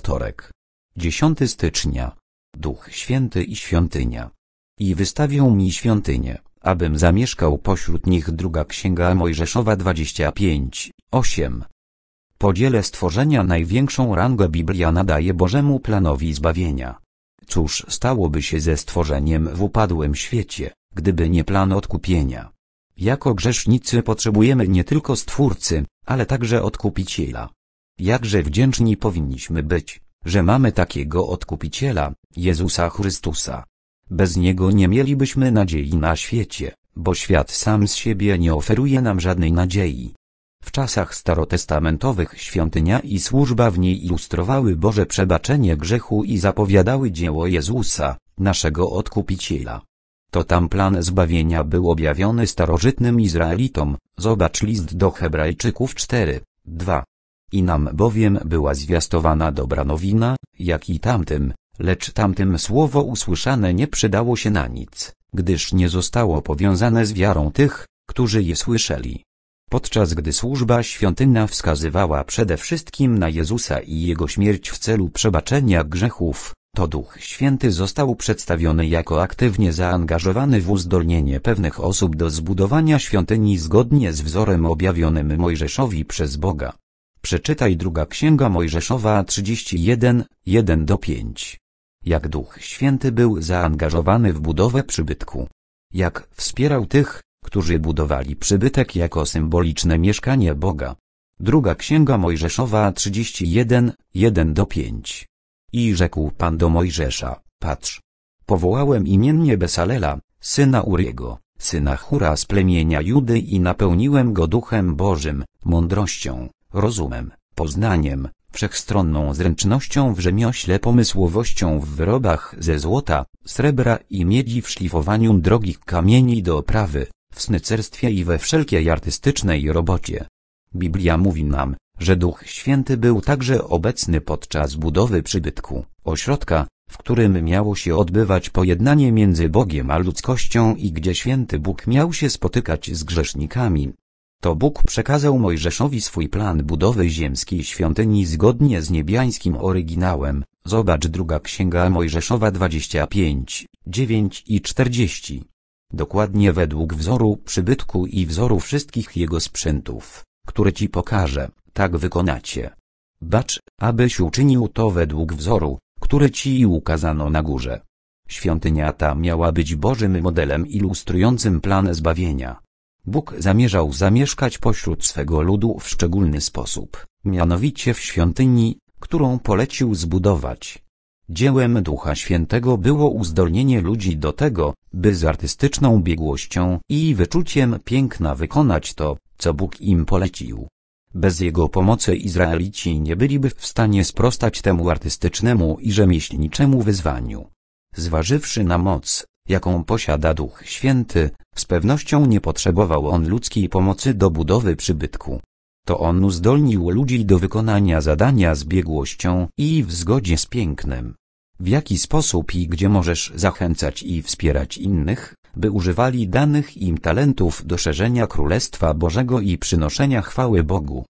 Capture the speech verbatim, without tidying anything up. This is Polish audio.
wtorek. dziesiątego stycznia. Duch Święty i świątynia. I wystawią mi świątynię, abym zamieszkał pośród nich. Druga Księga Mojżeszowa dwadzieścia pięć, osiem. Podziele stworzenia największą rangę Biblia nadaje Bożemu planowi zbawienia. Cóż stałoby się ze stworzeniem w upadłym świecie, gdyby nie plan odkupienia? Jako grzesznicy potrzebujemy nie tylko Stwórcy, ale także Odkupiciela. Jakże wdzięczni powinniśmy być, że mamy takiego Odkupiciela, Jezusa Chrystusa. Bez Niego nie mielibyśmy nadziei na świecie, bo świat sam z siebie nie oferuje nam żadnej nadziei. W czasach starotestamentowych świątynia i służba w niej ilustrowały Boże przebaczenie grzechu i zapowiadały dzieło Jezusa, naszego Odkupiciela. To tam plan zbawienia był objawiony starożytnym Izraelitom, zobacz list do Hebrajczyków cztery, dwa. I nam bowiem była zwiastowana dobra nowina, jak i tamtym, lecz tamtym słowo usłyszane nie przydało się na nic, gdyż nie zostało powiązane z wiarą tych, którzy je słyszeli. Podczas gdy służba świątynna wskazywała przede wszystkim na Jezusa i Jego śmierć w celu przebaczenia grzechów, to Duch Święty został przedstawiony jako aktywnie zaangażowany w uzdolnienie pewnych osób do zbudowania świątyni zgodnie z wzorem objawionym Mojżeszowi przez Boga. Przeczytaj druga Księga Mojżeszowa trzydzieści jeden, jeden do pięć. Jak Duch Święty był zaangażowany w budowę przybytku. Jak wspierał tych, którzy budowali przybytek jako symboliczne mieszkanie Boga. Druga Księga Mojżeszowa trzydzieści jeden, jeden do pięć. I rzekł Pan do Mojżesza, patrz. Powołałem imiennie Besalela, syna Uriego, syna Hura z plemienia Judy i napełniłem go Duchem Bożym, mądrością, rozumem, poznaniem, wszechstronną zręcznością w rzemiośle, pomysłowością w wyrobach ze złota, srebra i miedzi, w szlifowaniu drogich kamieni do oprawy, w snycerstwie i we wszelkiej artystycznej robocie. Biblia mówi nam, że Duch Święty był także obecny podczas budowy przybytku, ośrodka, w którym miało się odbywać pojednanie między Bogiem a ludzkością i gdzie święty Bóg miał się spotykać z grzesznikami. To Bóg przekazał Mojżeszowi swój plan budowy ziemskiej świątyni zgodnie z niebiańskim oryginałem. Zobacz druga Księga Mojżeszowa dwadzieścia pięć, dziewięć i czterdzieści. Dokładnie według wzoru przybytku i wzoru wszystkich jego sprzętów, które ci pokażę, tak wykonacie. Bacz, abyś uczynił to według wzoru, który ci ukazano na górze. Świątynia ta miała być Bożym modelem ilustrującym plan zbawienia. Bóg zamierzał zamieszkać pośród swego ludu w szczególny sposób, mianowicie w świątyni, którą polecił zbudować. Dziełem Ducha Świętego było uzdolnienie ludzi do tego, by z artystyczną biegłością i wyczuciem piękna wykonać to, co Bóg im polecił. Bez Jego pomocy Izraelici nie byliby w stanie sprostać temu artystycznemu i rzemieślniczemu wyzwaniu. Zważywszy na moc, jaką posiada Duch Święty, z pewnością nie potrzebował on ludzkiej pomocy do budowy przybytku. To On uzdolnił ludzi do wykonania zadania z biegłością i w zgodzie z pięknem. W jaki sposób i gdzie możesz zachęcać i wspierać innych, by używali danych im talentów do szerzenia Królestwa Bożego i przynoszenia chwały Bogu?